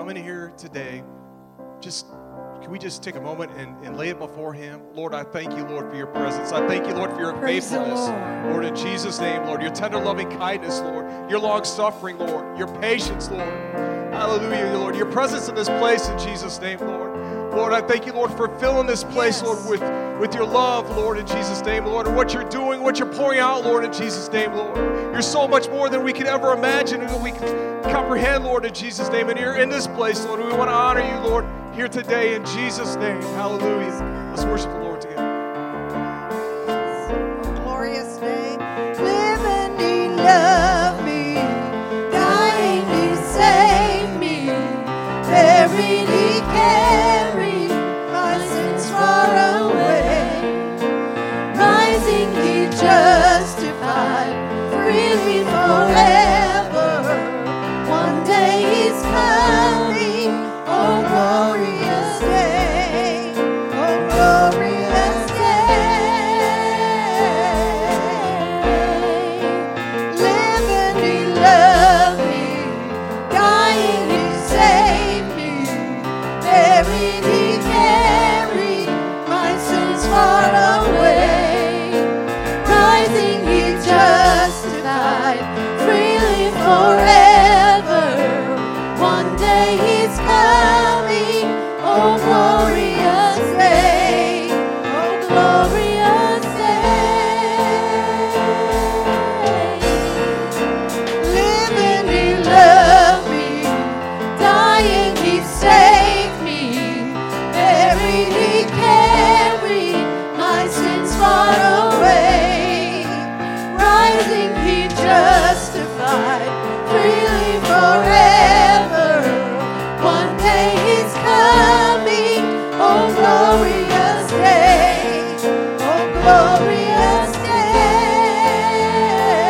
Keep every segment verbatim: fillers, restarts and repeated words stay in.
come in here today, just can we just take a moment and, and lay it before Him? Lord, I thank you, Lord, for your presence. I thank you, Lord, for your Praise the faithfulness. Lord. Lord, in Jesus' name, Lord, your tender loving kindness, Lord, your long suffering, Lord, your patience, Lord. Hallelujah, Lord, your presence in this place in Jesus' name, Lord. Lord, I thank you, Lord, for filling this place, Yes. Lord, with, with your love, Lord, in Jesus' name, Lord, and what you're doing, what you're pouring out, Lord, in Jesus' name, Lord. You're so much more than we could ever imagine and we can comprehend, Lord, in Jesus' name. And you're in this place, Lord. We want to honor you, Lord, here today in Jesus' name. Hallelujah. Let's worship the Lord together. Glorious day. Living, He loved me. Dying, He saved me. Buried, He carried my sins far away. Rising, He justified. Freely forever. One day He's coming. Oh, glorious day. Oh, glorious day. Living, He loved me. Dying, He saved me. Buried, He carried my sins far away. Rising, He justified. Freely forever. One day He's coming. Oh, glorious day. Oh, glorious day. Living, He loved me. Dying, He saved me. Buried, He carried my sins far away. Rising, He justified. Freely forever. One day He's coming. Oh, glorious day. Oh, glorious day.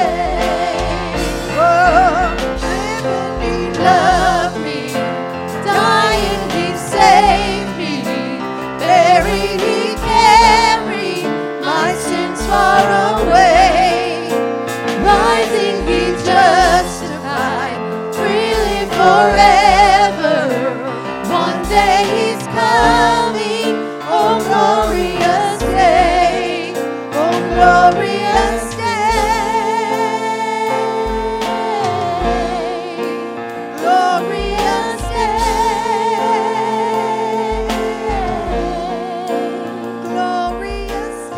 Oh, living, He loved me. Dying, He saved me. Buried, He carried my sins far away. Rising, He justified. Freely forever. One day He's coming. Oh, glorious day. Oh, glorious day. Glorious day. Glorious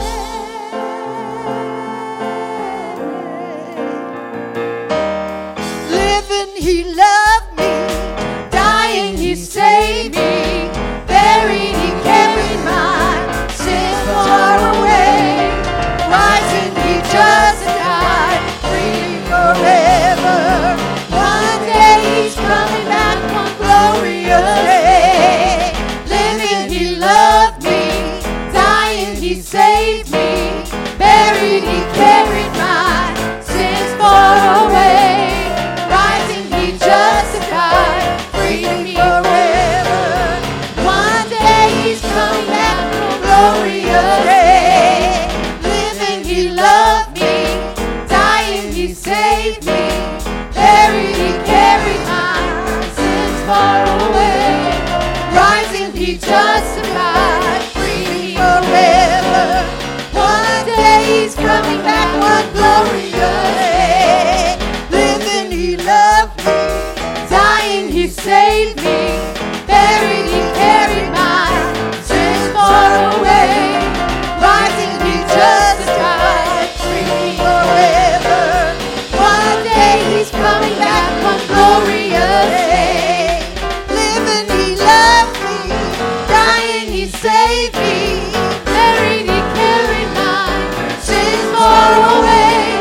day. Living, He loved me. Dying, He saved me. Buried, He carried my sins far away. Rising, He justified. Free forever. One day He's coming back. One glorious day. Living, He loved me. Dying, He saved me. Buried, He carried my sins far away. Rising, He justified. Free forever. One day He's coming back. Oh, glorious day. Living, He loved me. Dying, He saved me. Buried, He carried my sins far away. Rising, He justified. Free forever. One day He's coming back. One glorious day. Living, He loved me. Dying, He saved me. Buried, He carried my sins far away. Rising, He justified. Free forever. One day He's coming back. One glorious day. Living, He loved me. Dying, He saved me. Buried, He carried my sins far away.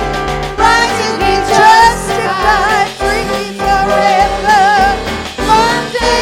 Rising, He justified. Free forever. One day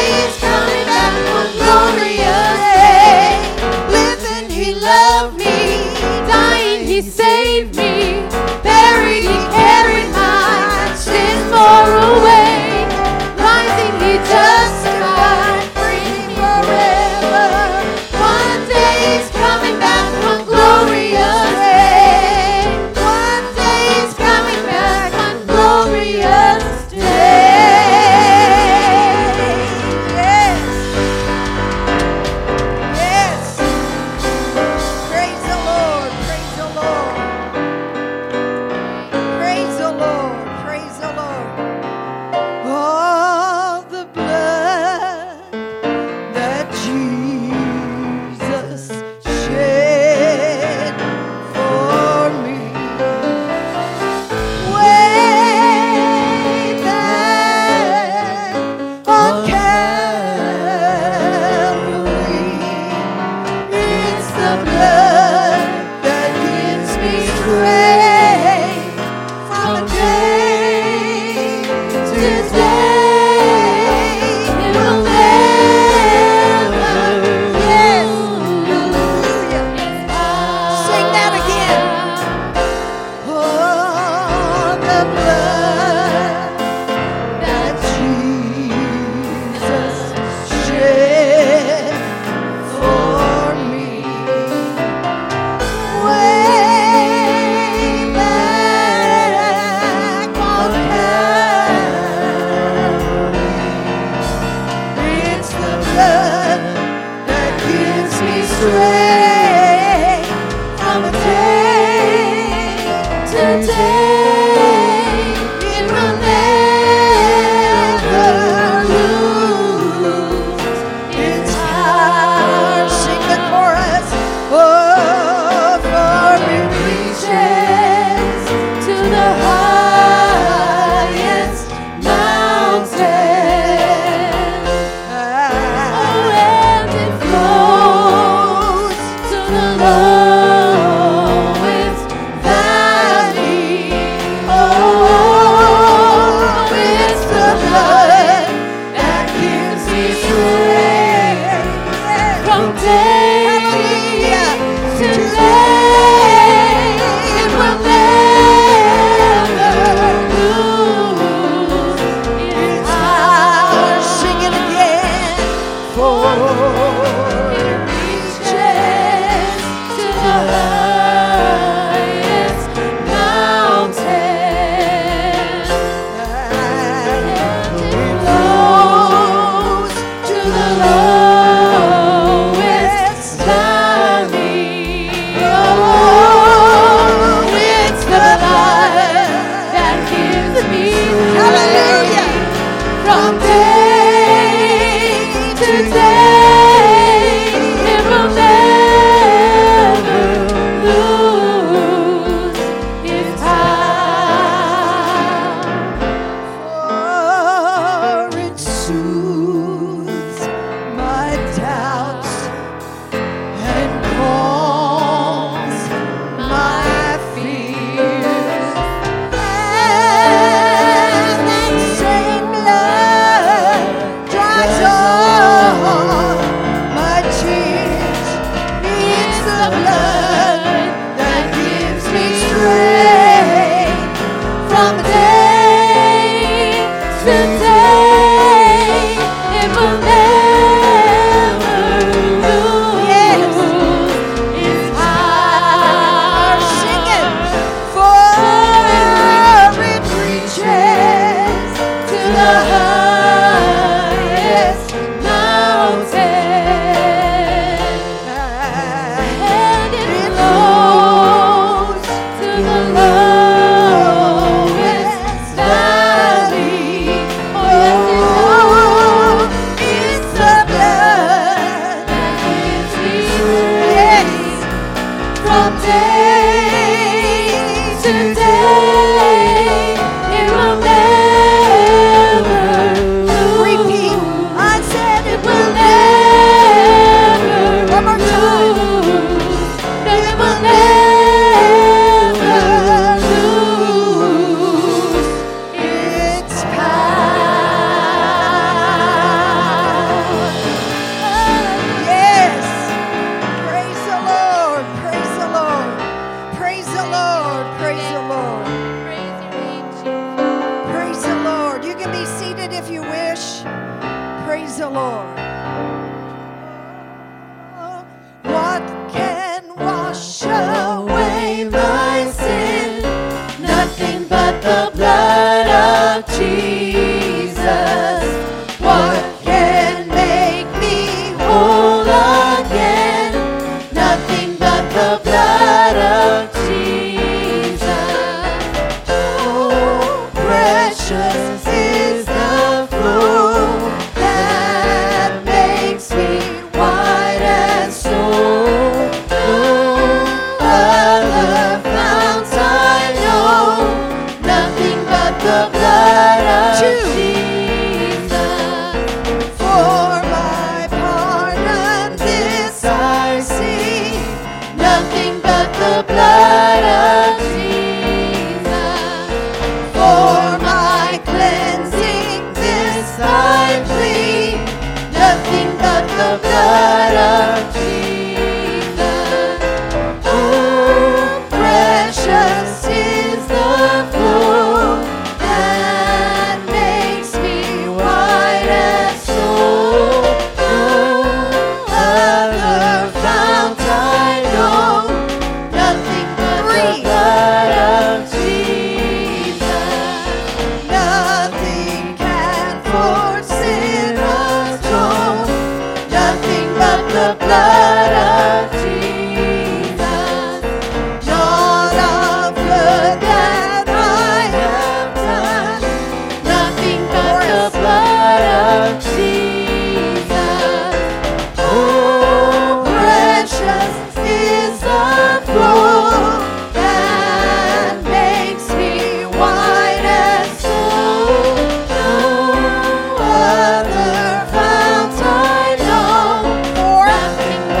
Nothing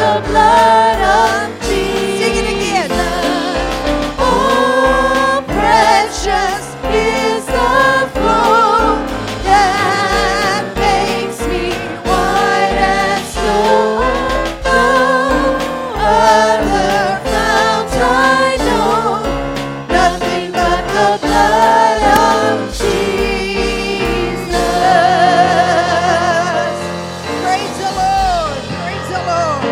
the blood of Jesus. Sing it again. Oh, precious is the flow that makes me white as snow. No other fount I know, nothing but the blood of Jesus. Praise the Lord. Praise the Lord.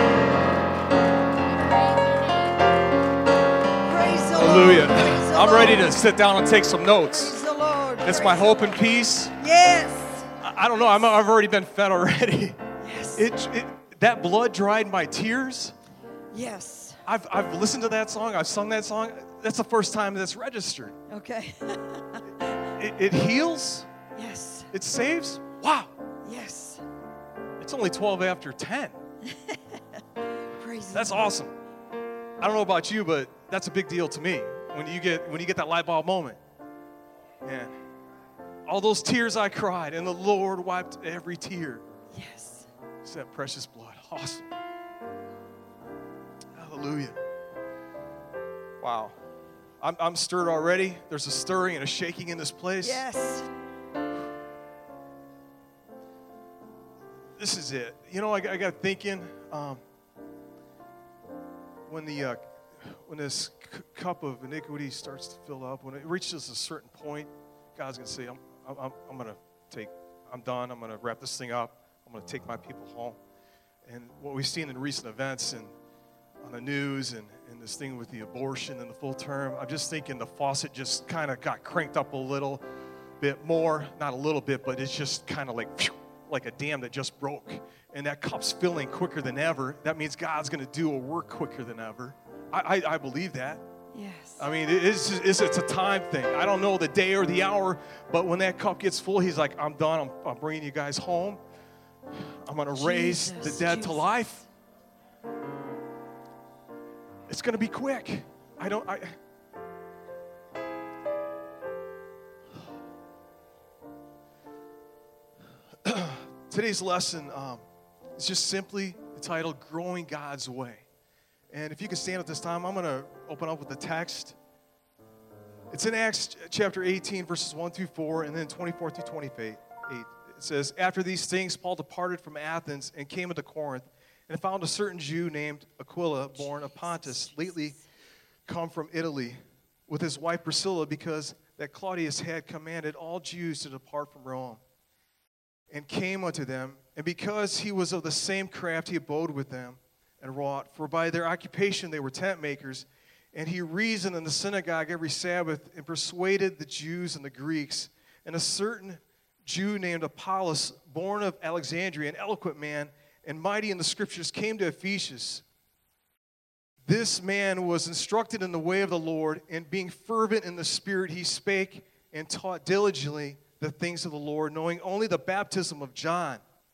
Praise the Lord. Hallelujah. Praise the I'm ready Lord. to sit down and take some notes. Praise the Lord. That's Praise my the hope Lord. and peace. Yes. I I don't know. I'm, I've already been fed already. Yes. It, it, that blood dried my tears. Yes. I've, I've listened to that song. I've sung that song. That's the first time that's registered. Okay. It, it heals. Yes. It saves. Wow. Yes. It's only twelve after ten. Praise the That's Lord. awesome. I don't know about you, but that's a big deal to me when you get when you get that light bulb moment. Man, all those tears I cried, and the Lord wiped every tear. Yes. It's that precious blood. Awesome. Hallelujah. Wow. I'm, I'm stirred already. There's a stirring and a shaking in this place. Yes. This is it. You know, I, I got thinking um, when the uh, when this c- cup of iniquity starts to fill up, when it reaches a certain point, God's gonna say, "I'm I'm, I'm gonna take. I'm done. I'm gonna wrap this thing up. I'm gonna take my people home." And what we've seen in recent events and on the news and, and this thing with the abortion and the full term, I'm just thinking the faucet just kind of got cranked up a little bit more. Not a little bit, but it's just kind of like. Phew, like a dam that just broke, and that cup's filling quicker than ever. That means God's going to do a work quicker than ever. I, I, I believe that. Yes. I mean, it is, it's, it's a time thing. I don't know the day or the hour, but when that cup gets full, he's like, I'm done. I'm, I'm bringing you guys home. I'm going to raise Jesus, the dead Jesus. to life. It's going to be quick. I don't... I, Today's lesson um, is just simply entitled Growing God's Way. And if you can stand at this time, I'm going to open up with the text. It's in Acts chapter eighteen, verses one through four, and then twenty-four through twenty-eight. It says, After these things, Paul departed from Athens and came into Corinth, and found a certain Jew named Aquila, born of Pontus, lately come from Italy, with his wife Priscilla, because that Claudius had commanded all Jews to depart from Rome. And came unto them, and because he was of the same craft, he abode with them and wrought. For by their occupation they were tent makers. And he reasoned in the synagogue every Sabbath, and persuaded the Jews and the Greeks. And a certain Jew named Apollos, born of Alexandria, an eloquent man, and mighty in the Scriptures, came to Ephesus. This man was instructed in the way of the Lord, and being fervent in the Spirit, he spake and taught diligently the things of the Lord, knowing only the baptism of John.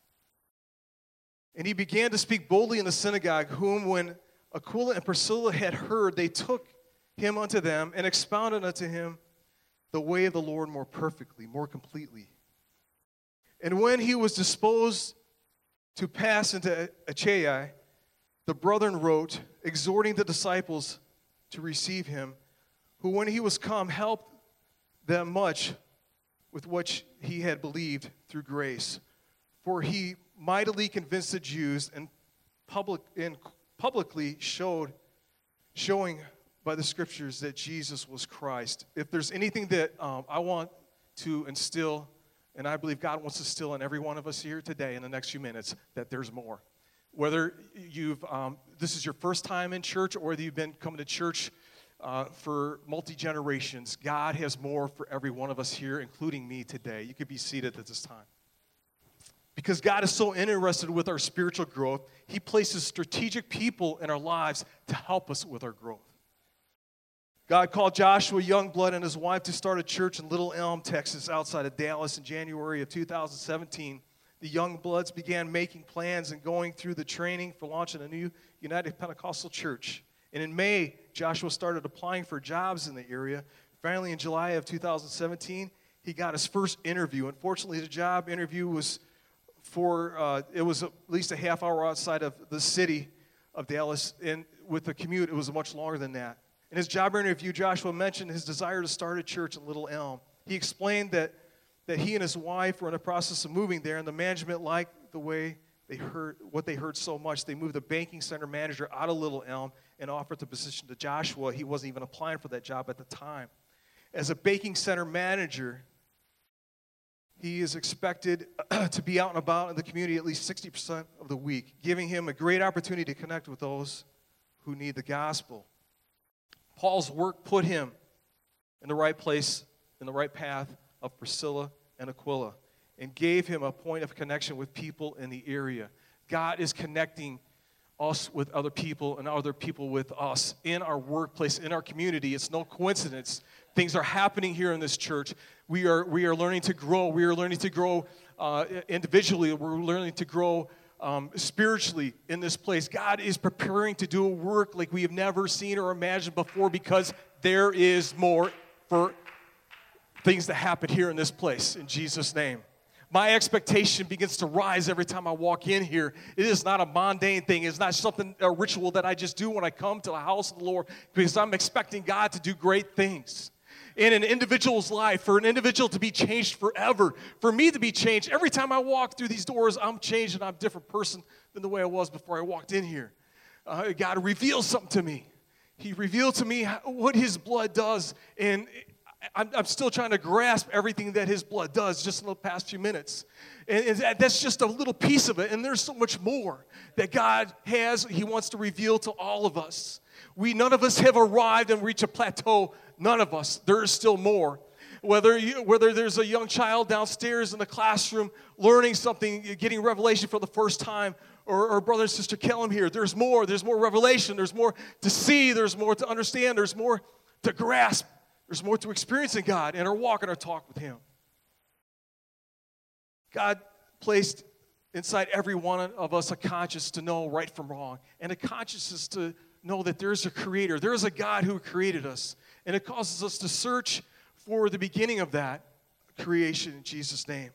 And he began to speak boldly in the synagogue, whom when Aquila and Priscilla had heard, they took him unto them and expounded unto him the way of the Lord more perfectly, more completely. And when he was disposed to pass into Achaia, the brethren wrote, exhorting the disciples to receive him, who when he was come helped them much with what he had believed through grace. For he mightily convinced the Jews and public and publicly showed, showing by the Scriptures that Jesus was Christ. If there's anything that um, I want to instill, and I believe God wants to instill in every one of us here today in the next few minutes, that there's more. Whether you've um, this is your first time in church, or whether you've been coming to church Uh, for multi-generations, God has more for every one of us here, including me today. You could be seated at this time. Because God is so interested with our spiritual growth, he places strategic people in our lives to help us with our growth. God called Joshua Youngblood and his wife to start a church in Little Elm, Texas, outside of Dallas in January of two thousand seventeen. The Youngbloods began making plans and going through the training for launching a new United Pentecostal church. And in May, Joshua started applying for jobs in the area. Finally, in July of two thousand seventeen, he got his first interview. Unfortunately, the job interview was for, uh, it was at least a half hour outside of the city of Dallas, and with the commute, it was much longer than that. In his job interview, Joshua mentioned his desire to start a church in Little Elm. He explained that, that he and his wife were in the process of moving there, and the management liked the way they heard what they heard so much. They moved the banking center manager out of Little Elm and offered the position to Joshua. He wasn't even applying for that job at the time. As a banking center manager, he is expected to be out and about in the community at least sixty percent of the week, giving him a great opportunity to connect with those who need the gospel. Paul's work put him in the right place, in the right path of Priscilla and Aquila, and gave him a point of connection with people in the area. God is connecting us with other people and other people with us in our workplace, in our community. It's no coincidence. Things are happening here in this church. We are we are learning to grow. We are learning to grow uh, individually. We're learning to grow um, spiritually in this place. God is preparing to do a work like we have never seen or imagined before, because there is more for things that happen here in this place, in Jesus' name. My expectation begins to rise every time I walk in here. It is not a mundane thing. It's not something, a ritual that I just do when I come to the house of the Lord, because I'm expecting God to do great things in an individual's life, for an individual to be changed forever, for me to be changed. Every time I walk through these doors, I'm changed and I'm a different person than the way I was before I walked in here. Uh, God reveals something to me. He revealed to me how, what His blood does, and I'm, I'm still trying to grasp everything that His blood does just in the past few minutes. And, and that's just a little piece of it, and there's so much more that God has, He wants to reveal to all of us. We, none of us have arrived and reached a plateau. None of us. There is still more. Whether you, whether there's a young child downstairs in the classroom learning something, getting revelation for the first time, or, or brother and sister Kellum here, there's more. There's more revelation. There's more to see. There's more to understand. There's more to grasp. There's more to experience in God and our walk and our talk with Him. God placed inside every one of us a conscience to know right from wrong, and a conscience is to know that there is a Creator. There is a God who created us, and it causes us to search for the beginning of that creation in Jesus' name.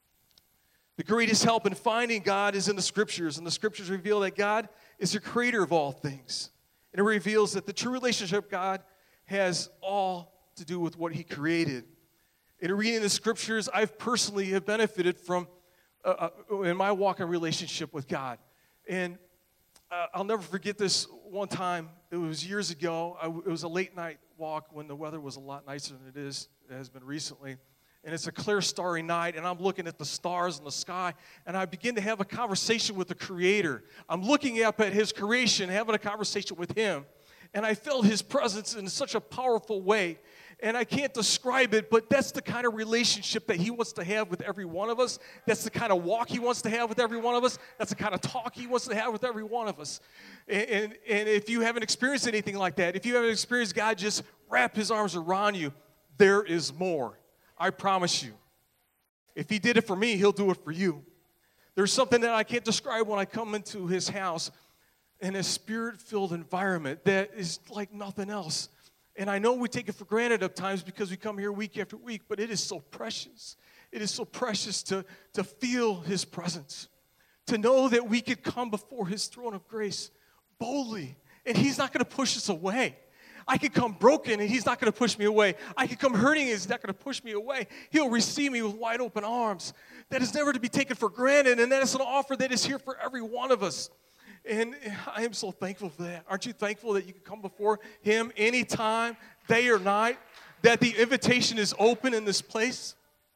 The greatest help in finding God is in the Scriptures, and the Scriptures reveal that God is the Creator of all things, and it reveals that the true relationship with God has all to do with what He created. In reading the Scriptures, I've personally have benefited from uh, uh, in my walk and relationship with God. And uh, I'll never forget this one time. It was years ago. I, it was a late night walk when the weather was a lot nicer than it is it has been recently. And it's a clear, starry night, and I'm looking at the stars in the sky, and I begin to have a conversation with the Creator. I'm looking up at His creation, having a conversation with Him, and I felt His presence in such a powerful way. And I can't describe it, but that's the kind of relationship that He wants to have with every one of us. That's the kind of walk He wants to have with every one of us. That's the kind of talk He wants to have with every one of us. And, and, and if you haven't experienced anything like that, if you haven't experienced God just wrap His arms around you, there is more. I promise you. If He did it for me, He'll do it for you. There's something that I can't describe when I come into His house in a spirit-filled environment that is like nothing else. And I know we take it for granted at times because we come here week after week, but it is so precious. It is so precious to, to feel His presence, to know that we could come before His throne of grace boldly, and He's not going to push us away. I could come broken, and He's not going to push me away. I could come hurting, and He's not going to push me away. He'll receive me with wide open arms. That is never to be taken for granted, and that is an offer that is here for every one of us. And I am so thankful for that. Aren't you thankful that you can come before Him anytime, day or night, that the invitation is open in this place?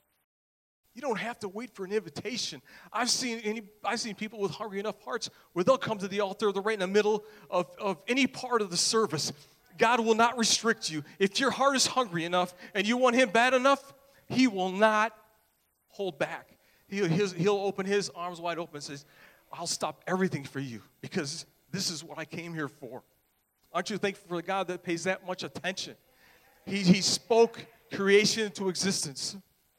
You don't have to wait for an invitation. I've seen any, I've seen people with hungry enough hearts where they'll come to the altar, they're right in the middle of, of any part of the service. God will not restrict you. If your heart is hungry enough and you want Him bad enough, He will not hold back. He'll, his, he'll open His arms wide open and says, I'll stop everything for you because this is what I came here for. Aren't you thankful for the God that pays that much attention? He, he spoke creation into existence.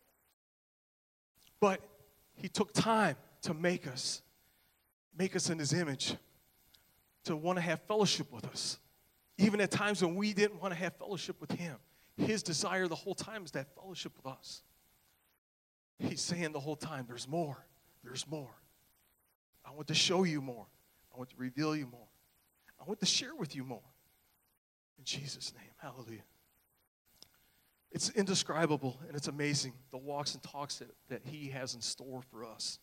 But He took time to make us, make us in His image, to want to have fellowship with us. Even at times when we didn't want to have fellowship with Him, His desire the whole time is to have fellowship with us. He's saying the whole time, there's more, there's more. I want to show you more. I want to reveal you more. I want to share with you more. In Jesus' name, hallelujah. It's indescribable and it's amazing, the walks and talks that, that he has in store for us.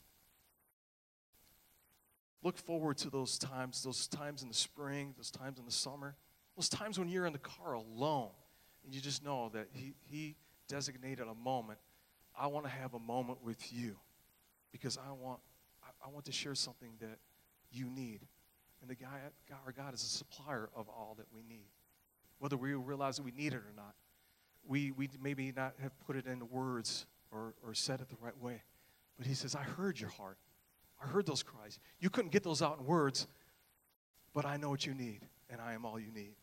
Look forward to those times, those times in the spring, those times in the summer, those times when you're in the car alone and you just know that he, he designated a moment. I want to have a moment with you because I want, I, I want to share something that you need. And the guy, God, our God is a supplier of all that we need. Whether we realize that we need it or not. We, we maybe not have put it into words or, or said it the right way. But he says, I heard your heart. I heard those cries. You couldn't get those out in words, but I know what you need, and I am all you need.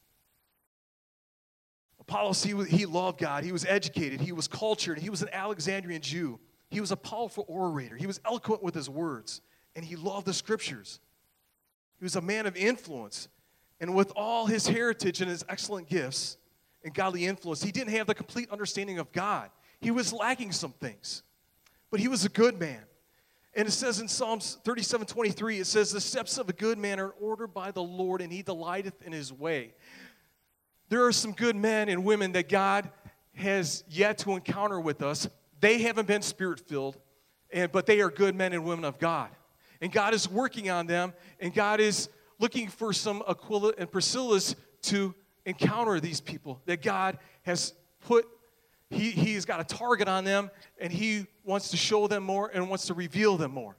Apollos, he, he loved God. He was educated. He was cultured. He was an Alexandrian Jew. He was a powerful orator. He was eloquent with his words, and he loved the Scriptures. He was a man of influence. And with all his heritage and his excellent gifts and godly influence, he didn't have the complete understanding of God. He was lacking some things. But he was a good man. And it says in Psalms thirty-seven twenty-three, it says, the steps of a good man are ordered by the Lord, and he delighteth in his way. There are some good men and women that God has yet to encounter with us. They haven't been Spirit-filled, and, but they are good men and women of God. And God is working on them, and God is looking for some Aquila and Priscillas to encounter these people that God has put. He, he's got a target on them, and he wants to show them more and wants to reveal them more.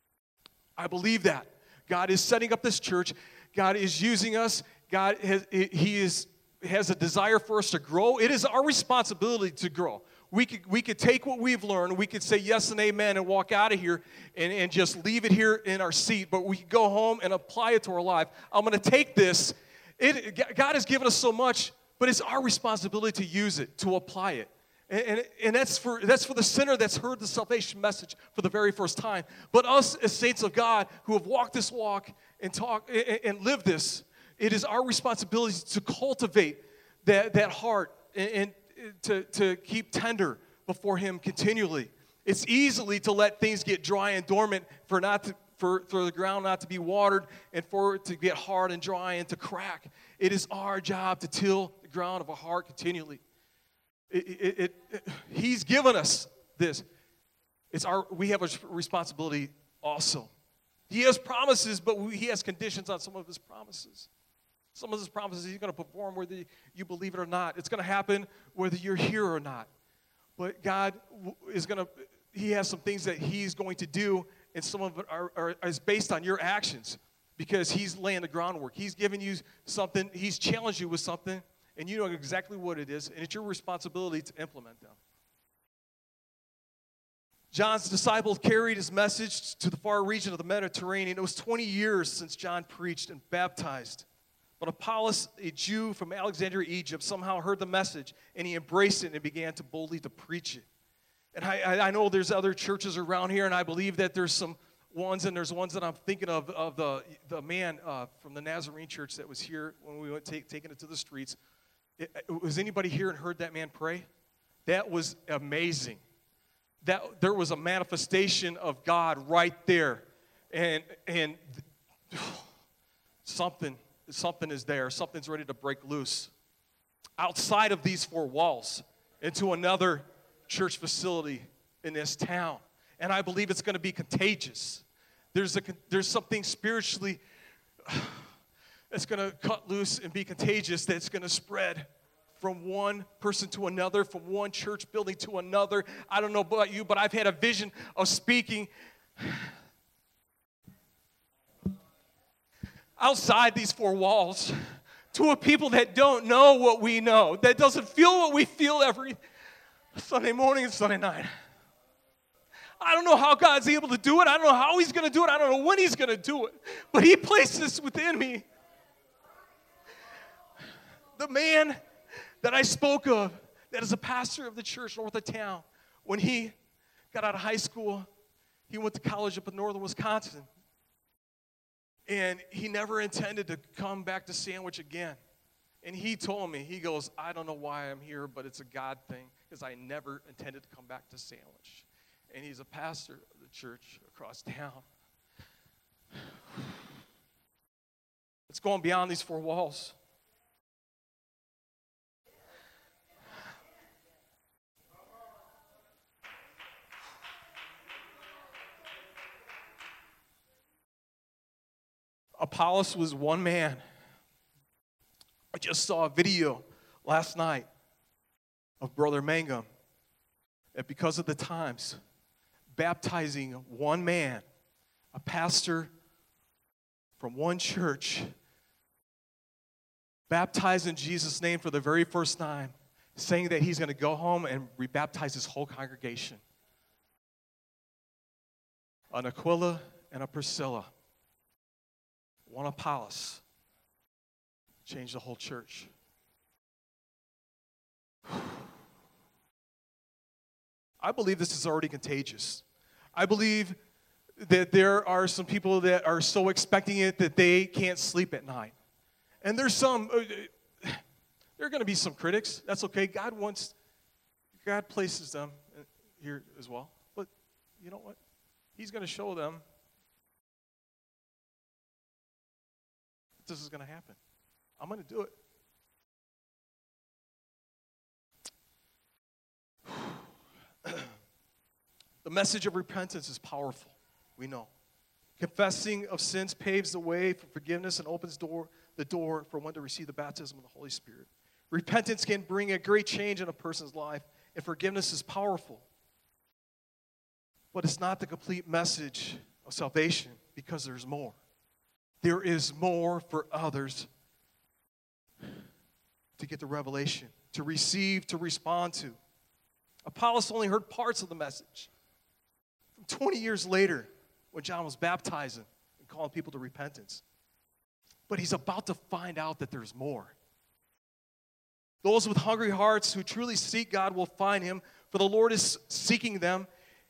I believe that. God is setting up this church. God is using us. God has, he is, has a desire for us to grow. It is our responsibility to grow. We could, we could take what we've learned. We could say yes and amen and walk out of here and, and just leave it here in our seat. But we could go home and apply it to our life. I'm going to take this. It, God has given us so much, but it's our responsibility to use it, to apply it. And, and, and that's for that's for the sinner that's heard the salvation message for the very first time. But us as saints of God who have walked this walk and talk and, and lived this, it is our responsibility to cultivate that, that heart and, and to, to keep tender before Him continually. It's easily to let things get dry and dormant for not to, for, for the ground not to be watered and for it to get hard and dry and to crack. It is our job to till the ground of our heart continually. It, it, it, it, he's given us this. It's our, we have a responsibility also. He has promises, but we, he has conditions on some of his promises. Some of his promises he's going to perform whether you believe it or not. It's going to happen whether you're here or not. But God is going to, he has some things that he's going to do, and some of it are, are, is based on your actions because he's laying the groundwork. He's giving you something. He's challenged you with something. And you know exactly what it is, and it's your responsibility to implement them. John's disciples carried his message to the far region of the Mediterranean. It was twenty years since John preached and baptized. But Apollos, a Jew from Alexandria, Egypt, somehow heard the message, and he embraced it and began to boldly to preach it. And I, I know there's other churches around here, and I believe that there's some ones, and there's ones that I'm thinking of, of the, the man uh, from the Nazarene church that was here when we went take, taking it to the streets. Was anybody here and heard that man pray? That was amazing. That there was a manifestation of God right there, and and something something is there. Something's ready to break loose outside of these four walls into another church facility in this town, and I believe it's going to be contagious. There's a there's something spiritually that's going to cut loose and be contagious, that's going to spread from one person to another, from one church building to another. I don't know about you, but I've had a vision of speaking outside these four walls to a people that don't know what we know, that doesn't feel what we feel every Sunday morning and Sunday night. I don't know how God's able to do it. I don't know how He's going to do it. I don't know when He's going to do it. But He placed this within me. The man that I spoke of, that is a pastor of the church north of town, when he got out of high school, he went to college up in northern Wisconsin. And he never intended to come back to Sandwich again. And he told me, he goes, I don't know why I'm here, but it's a God thing, because I never intended to come back to Sandwich. And he's a pastor of the church across town. It's going beyond these four walls. Apollos was one man. I just saw a video last night of Brother Mangum, that because of the times, baptizing one man, a pastor from one church, baptized in Jesus' name for the very first time, saying that he's going to go home and rebaptize his whole congregation. An Aquila and a Priscilla, one Apollos, changed the whole church. I believe this is already contagious. I believe that there are some people that are so expecting it that they can't sleep at night. And there's some, uh, there are going to be some critics. That's okay. God wants, God places them here as well. But you know what? He's going to show them that this is going to happen. I'm going to do it. The message of repentance is powerful, we know. Confessing of sins paves the way for forgiveness and opens door, the door for one to receive the baptism of the Holy Spirit. Repentance can bring a great change in a person's life, and forgiveness is powerful. But it's not the complete message of salvation, because there's more. There is more for others to get the revelation, to receive, to respond to. Apollos only heard parts of the message. twenty years later, when John was baptizing and calling people to repentance. But he's about to find out that there's more. Those with hungry hearts who truly seek God will find him, for the Lord is seeking them,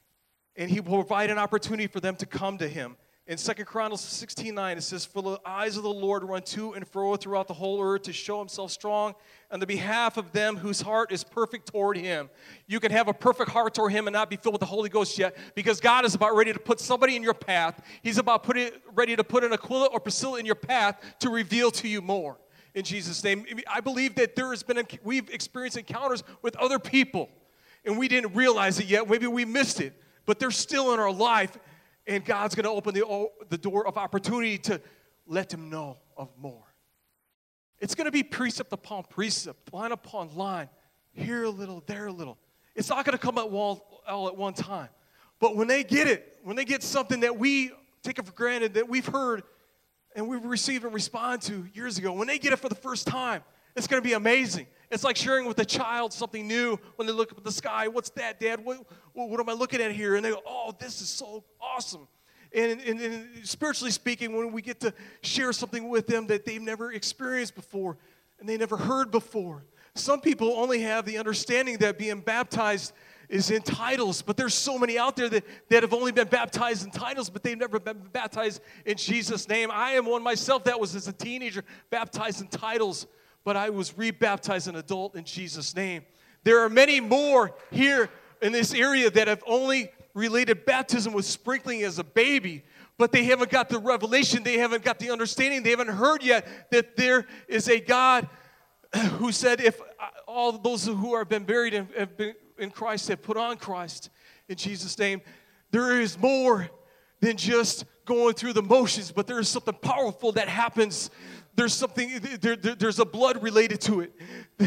and he will provide an opportunity for them to come to him. In Second Chronicles sixteen nine, it says, "For the eyes of the Lord run to and fro throughout the whole earth to show himself strong on the behalf of them whose heart is perfect toward him." You can have a perfect heart toward him and not be filled with the Holy Ghost yet, because God is about ready to put somebody in your path. He's about putting, ready to put an Aquila or Priscilla in your path to reveal to you more. In Jesus' name, I believe that there has been, we've experienced encounters with other people, and we didn't realize it yet. Maybe we missed it, but they're still in our life. And God's going to open the, the door of opportunity to let them know of more. It's going to be precept upon precept, line upon line, here a little, there a little. It's not going to come at all, all at one time. But when they get it, when they get something that we take it for granted, that we've heard and we've received and responded to years ago, when they get it for the first time, it's going to be amazing. It's like sharing with a child something new when they look up at the sky. What's that, Dad? What, what am I looking at here? And they go, oh, this is so awesome. And, and, and spiritually speaking, when we get to share something with them that they've never experienced before and they never heard before. Some people only have the understanding that being baptized is in titles, but there's so many out there that, that have only been baptized in titles, but they've never been baptized in Jesus' name. I am one myself that was, as a teenager, baptized in titles, but I was rebaptized an adult in Jesus' name. There are many more here in this area that have only related baptism with sprinkling as a baby, but they haven't got the revelation, they haven't got the understanding, they haven't heard yet that there is a God who said, if all those who have been buried in, have been in Christ have put on Christ in Jesus' name, there is more than just going through the motions, but there is something powerful that happens. There's something, there, there, there's a blood related to it.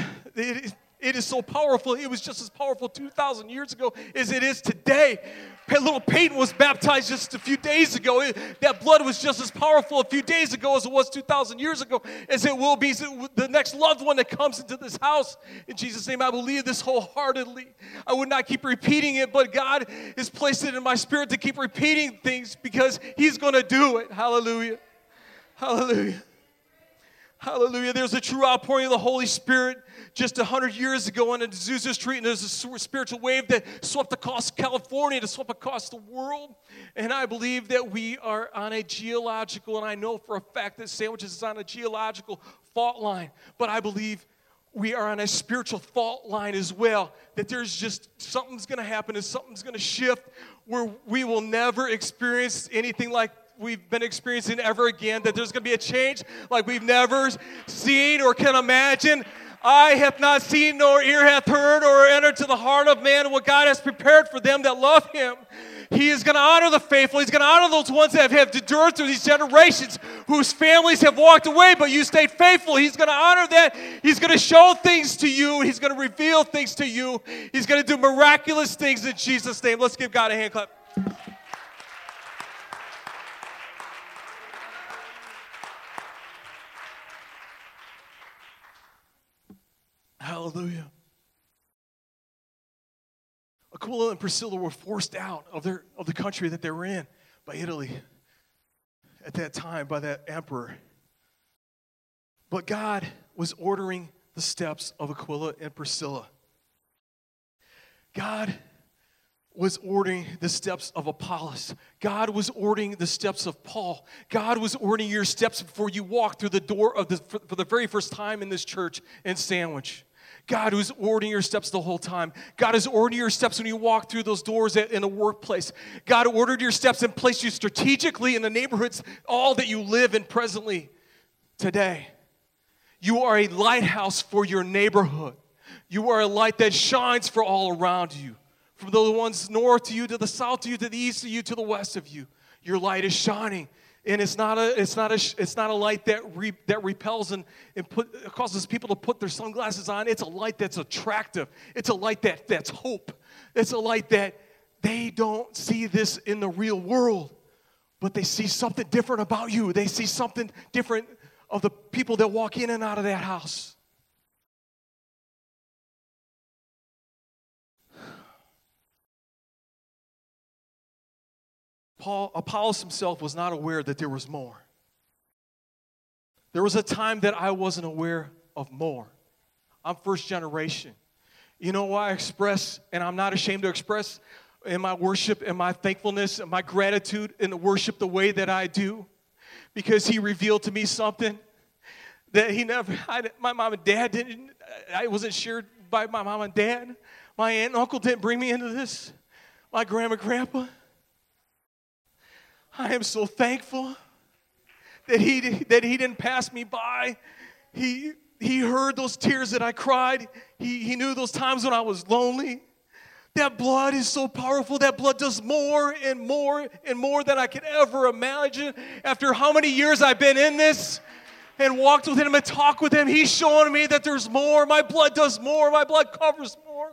It is, it is so powerful. It was just as powerful two thousand years ago as it is today. Little Peyton was baptized just a few days ago. It, that blood was just as powerful a few days ago as it was two thousand years ago, as it will be the next loved one that comes into this house. In Jesus' name, I believe this wholeheartedly. I would not keep repeating it, but God has placed it in my spirit to keep repeating things because he's going to do it. Hallelujah. Hallelujah. Hallelujah. There's a true outpouring of the Holy Spirit just one hundred years ago on Azusa Street, and there's a spiritual wave that swept across California, that swept across the world. And I believe that we are on a geological, and I know for a fact that Sandwiches is on a geological fault line, but I believe we are on a spiritual fault line as well, that there's just something's going to happen and something's going to shift where we will never experience anything like we've been experiencing ever again, that there's going to be a change like we've never seen or can imagine. Eye hath not seen, nor ear hath heard, or entered to the heart of man what God has prepared for them that love him. He is going to honor the faithful. He's going to honor those ones that have endured through these generations, whose families have walked away, but you stayed faithful. He's going to honor that. He's going to show things to you. He's going to reveal things to you. He's going to do miraculous things in Jesus' name. Let's give God a hand clap. Hallelujah. Aquila and Priscilla were forced out of their of the country that they were in by Italy at that time, by that emperor. But God was ordering the steps of Aquila and Priscilla. God was ordering the steps of Apollos. God was ordering the steps of Paul. God was ordering your steps before you walk through the door of the for, for the very first time in this church in Sandwich. God was ordering your steps the whole time. God is ordering your steps when you walk through those doors in the workplace. God ordered your steps and placed you strategically in the neighborhoods, all that you live in presently today. You are a lighthouse for your neighborhood. You are a light that shines for all around you. From the ones north to you, to the south to you, to the east to you, to the west of you. Your light is shining. And it's not a, it's not a, it's not a light that re, that repels and, and put, causes people to put their sunglasses on. It's a light that's attractive. It's a light that, that's hope. It's a light that they don't see this in the real world, but they see something different about you. They see something different of the people that walk in and out of that house. Paul, Apollos himself was not aware that there was more. There was a time that I wasn't aware of more. I'm first generation. You know why I express, and I'm not ashamed to express in my worship and my thankfulness and my gratitude in the worship the way that I do? Because he revealed to me something that he never, I, my mom and dad didn't, I wasn't shared by my mom and dad. My aunt and uncle didn't bring me into this. My grandma and grandpa. I am so thankful that he, that he didn't pass me by. He, he heard those tears that I cried. He, he knew those times when I was lonely. That blood is so powerful. That blood does more and more and more than I could ever imagine. After how many years I've been in this and walked with him and talked with him, he's showing me that there's more. My blood does more. My blood covers more.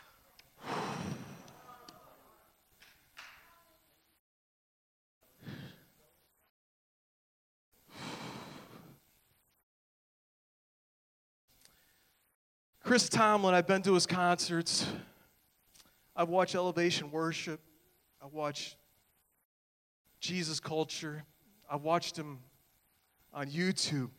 Chris Tomlin, I've been to his concerts. I've watched Elevation Worship. I've watched Jesus Culture. I've watched him on YouTube.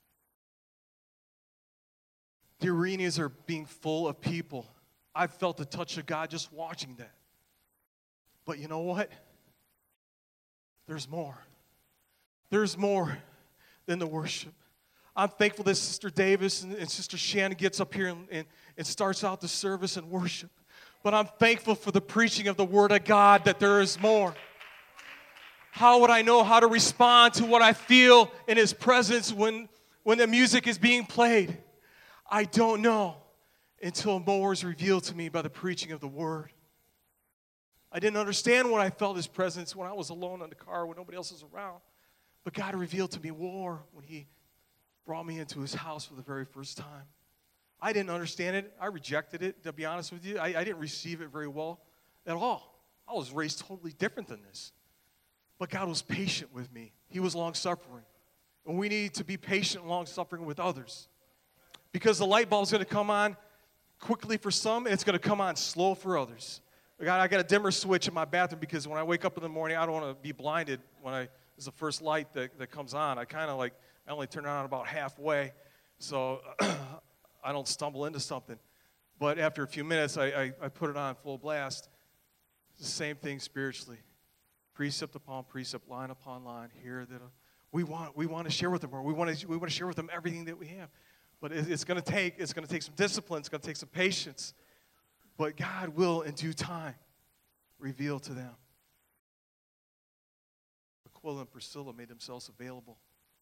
The arenas are being full of people. I've felt the touch of God just watching that. But you know what? There's more. There's more than the worship. I'm thankful that Sister Davis and, and Sister Shannon gets up here and, and, and starts out the service and worship. But I'm thankful for the preaching of the Word of God, that there is more. How would I know how to respond to what I feel in His presence when, when the music is being played? I don't know until more is revealed to me by the preaching of the Word. I didn't understand when I felt His presence when I was alone in the car when nobody else was around. But God revealed to me more when He brought me into His house for the very first time. I didn't understand it. I rejected it, to be honest with you. I, I didn't receive it very well at all. I was raised totally different than this. But God was patient with me. He was long-suffering. And we need to be patient and long-suffering with others. Because the light bulb is going to come on quickly for some, and it's going to come on slow for others. I got, I got a dimmer switch in my bathroom because when I wake up in the morning, I don't want to be blinded when I, it's the first light that, that comes on. I kind of like, I only turn it on about halfway, so I don't stumble into something. But after a few minutes, I, I, I put it on full blast. It's the same thing spiritually. Precept upon precept, line upon line, here that uh, we want we want to share with them, or we want to we want to share with them everything that we have. But it, it's going to take it's going to take some discipline. It's going to take some patience. But God will, in due time, reveal to them. Aquila and Priscilla made themselves available.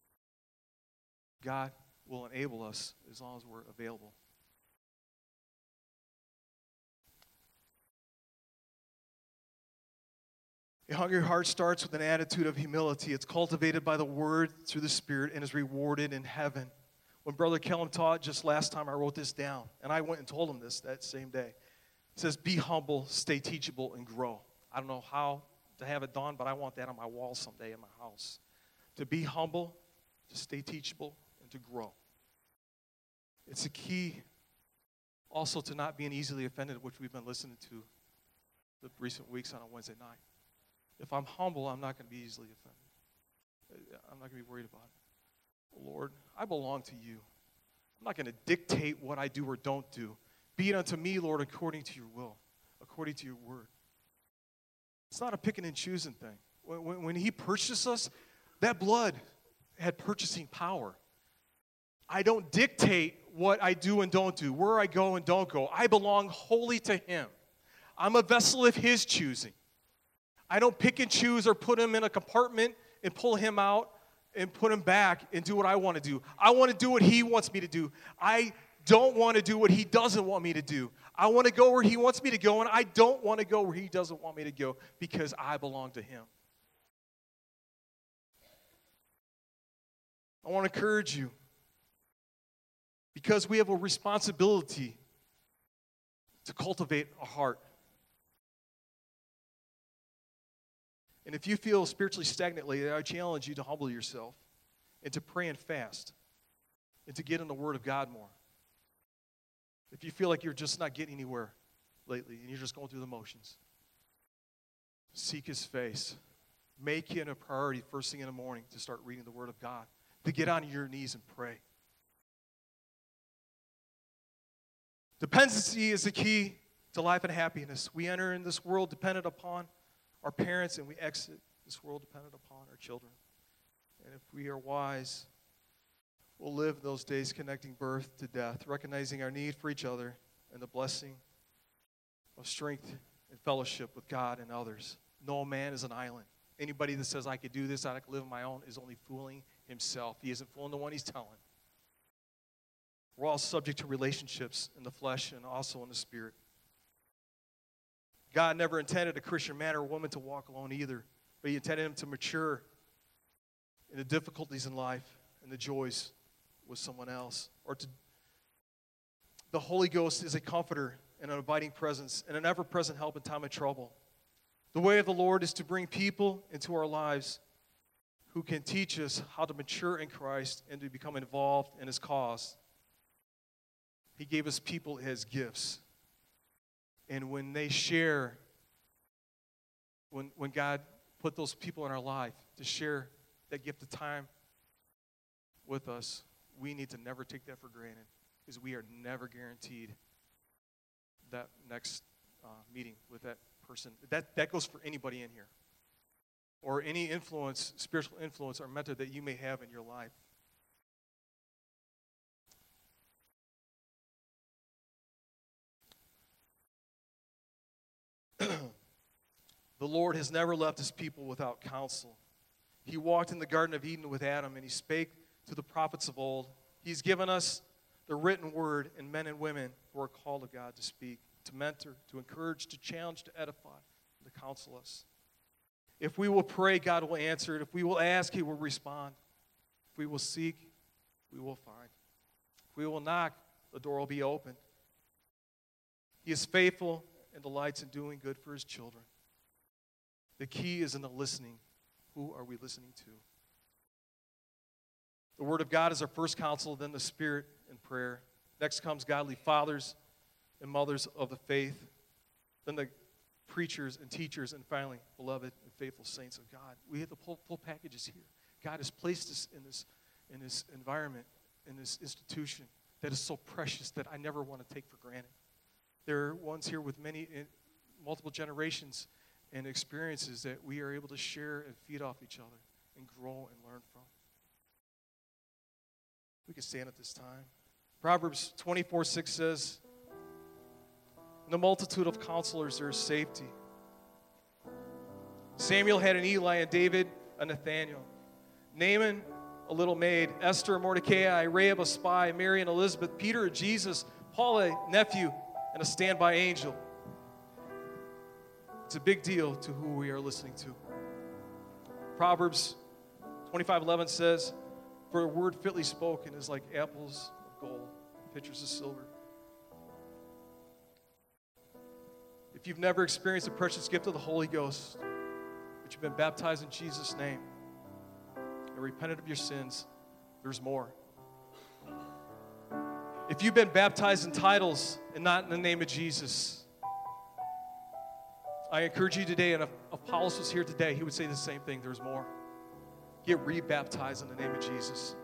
God will enable us as long as we're available. A hungry heart starts with an attitude of humility. It's cultivated by the Word through the Spirit and is rewarded in heaven. When Brother Kellum taught just last time, I wrote this down, and I went and told him this that same day. It says, be humble, stay teachable, and grow. I don't know how to have it done, but I want that on my wall someday in my house. To be humble, to stay teachable, and to grow. It's a key also to not being easily offended, which we've been listening to the recent weeks on a Wednesday night. If I'm humble, I'm not going to be easily offended. I'm not going to be worried about it. Lord, I belong to you. I'm not going to dictate what I do or don't do. Be it unto me, Lord, according to your will, according to your word. It's not a picking and choosing thing. When, when, when he purchased us, that blood had purchasing power. I don't dictate what I do and don't do, where I go and don't go. I belong wholly to him. I'm a vessel of his choosing. I don't pick and choose or put him in a compartment and pull him out and put him back and do what I want to do. I want to do what he wants me to do. I don't want to do what he doesn't want me to do. I want to go where he wants me to go, and I don't want to go where he doesn't want me to go because I belong to him. I want to encourage you because we have a responsibility to cultivate a heart. And if you feel spiritually stagnant lately, I challenge you to humble yourself and to pray and fast and to get in the Word of God more. If you feel like you're just not getting anywhere lately and you're just going through the motions, seek his face. Make it a priority first thing in the morning to start reading the Word of God, to get on your knees and pray. Dependency is the key to life and happiness. We enter in this world dependent upon our parents, and we exit this world dependent upon our children. And if we are wise, we'll live those days connecting birth to death, recognizing our need for each other and the blessing of strength and fellowship with God and others. No man is an island. Anybody that says, I could do this, I could live on my own, is only fooling himself. He isn't fooling the one he's telling. We're all subject to relationships in the flesh and also in the spirit. God never intended a Christian man or woman to walk alone either, but he intended him to mature in the difficulties in life and the joys with someone else. Or to, the Holy Ghost is a comforter and an abiding presence and an ever-present help in time of trouble. The way of the Lord is to bring people into our lives who can teach us how to mature in Christ and to become involved in his cause. He gave us people as gifts. And when they share, when, when God put those people in our life to share that gift of time with us, we need to never take that for granted because we are never guaranteed that next uh, meeting with that person. That, that goes for anybody in here or any influence, spiritual influence or mentor that you may have in your life. The Lord has never left his people without counsel. He walked in the Garden of Eden with Adam, and he spake to the prophets of old. He's given us the written word and men and women who are called of God to speak, to mentor, to encourage, to challenge, to edify, and to counsel us. If we will pray, God will answer it. If we will ask, he will respond. If we will seek, we will find. If we will knock, the door will be opened. He is faithful and delights in doing good for his children. The key is in the listening. Who are we listening to? The Word of God is our first counsel, then the Spirit and prayer. Next comes godly fathers and mothers of the faith. Then the preachers and teachers, and finally, beloved and faithful saints of God. We have the full, full packages here. God has placed us in this, in this environment, in this institution that is so precious that I never want to take for granted. There are ones here with many, multiple generations and experiences that we are able to share and feed off each other and grow and learn from. We can stand at this time. Proverbs twenty-four six says, in the multitude of counselors there is safety. Samuel had an Eli, and David a Nathaniel, Naaman, a little maid, Esther, Mordecai, Rahab, a spy, Mary and Elizabeth, Peter, Jesus, Paul, a nephew, and a standby angel. It's a big deal to who we are listening to. Proverbs twenty-five eleven says, "For a word fitly spoken is like apples of gold, pitchers of silver." If you've never experienced the precious gift of the Holy Ghost, but you've been baptized in Jesus' name and repented of your sins, there's more. If you've been baptized in titles and not in the name of Jesus, I encourage you today, and if Apollos was here today, he would say the same thing. There's more. Get re-baptized in the name of Jesus.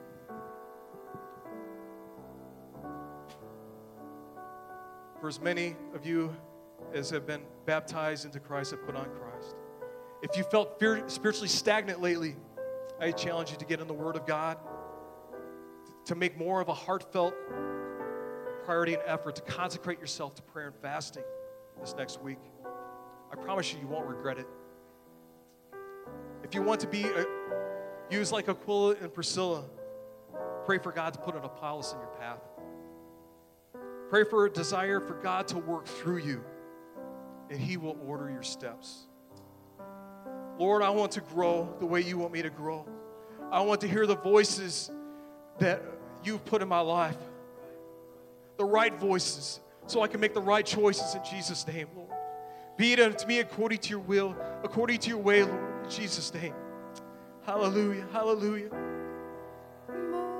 For as many of you as have been baptized into Christ have put on Christ. If you felt fear, spiritually stagnant lately, I challenge you to get in the Word of God, to make more of a heartfelt priority and effort to consecrate yourself to prayer and fasting this next week. I promise you, you won't regret it. If you want to be a, used like Aquila and Priscilla, pray for God to put an Apollos in your path. Pray for a desire for God to work through you, and He will order your steps. Lord, I want to grow the way you want me to grow. I want to hear the voices that you've put in my life, the right voices, so I can make the right choices in Jesus' name, Lord. Be it unto me according to your will, according to your way, Lord, in Jesus' name. Hallelujah, hallelujah.